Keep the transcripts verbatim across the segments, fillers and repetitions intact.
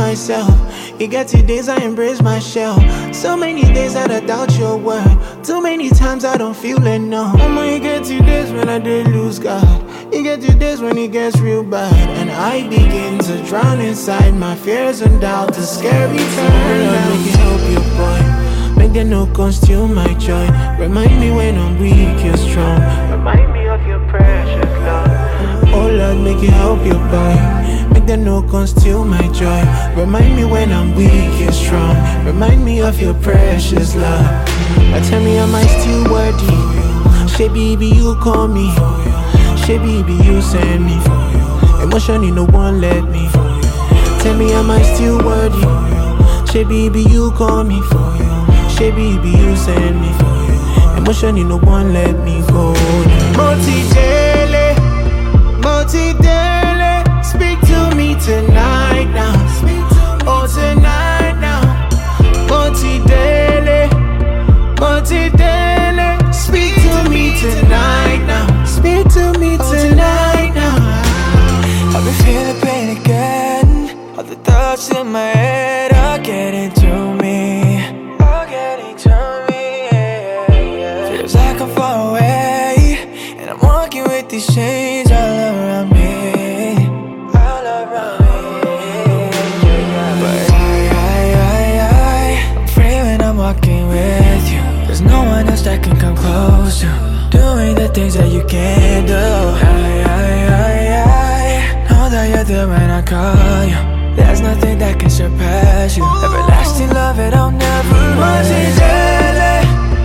myself. You get two days I embrace my shell. So many days that I doubt your word. Too many times I don't feel enough. Mama, you get two days when I did lose God. You get two days when it gets real bad. And I begin to drown inside my fears and doubt. The scary turn. Lord, make it help you, boy. Make them no conceal my joy. Remind me when I'm weak, you're strong. Remind me of your precious love. Oh Lord, make it help you, boy. Make them no conceal my joy. Remind me when I'm weak, you're strong. Remind me of your precious love. I tell me, am I still worthy? Say, baby, you call me. Say, baby, you send me. Emotionally, no one let me. Tell me, am I still worthy? Say, baby, you call me. Say, baby, you send me. Emotionally, no one let me go. Moti Dele, Moti Dele, speak to me tonight now. Oh, tonight now. Moti Dele, Moti Dele, speak to me tonight now. Speak to me tonight now. I've been feeling pain again. All the thoughts in my head are getting to me. Are getting to me, yeah, yeah. Feels like I'm far away, and I'm walking with these chains all around me. All around me, yeah, yeah. But I, I, I, I, I'm free when I'm walking with you. There's no one else that can come close to doing the things that you can't do. I, I, I, I know that you're there when I call you. There's nothing that can surpass you. Everlasting love, it I'll never Motidele,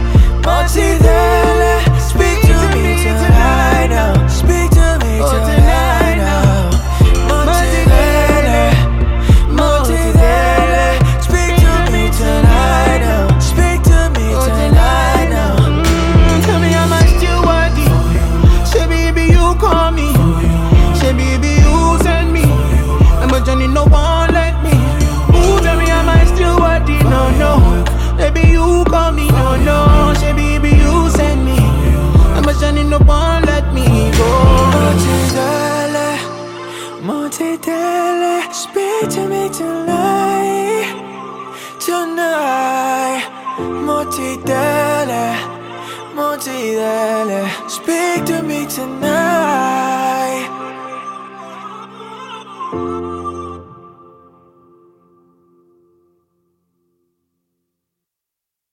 Motidele, speak to me tonight now. Speak to me tonight now. Motidele, Motidele, speak to me tonight now. Speak to me tonight now. Tell me, am I still worthy? Say, baby, you call me. Say, baby, you send me. I'm a journey, no one let me. Ooh, tell me, am I still worthy? No, no. Baby, you call me. No, no. Say, baby, you send me. I'm a journey, no one let me go. Motidele, Motidele, speak to me tonight. Tonight. Motidele, Motidele, speak to me tonight.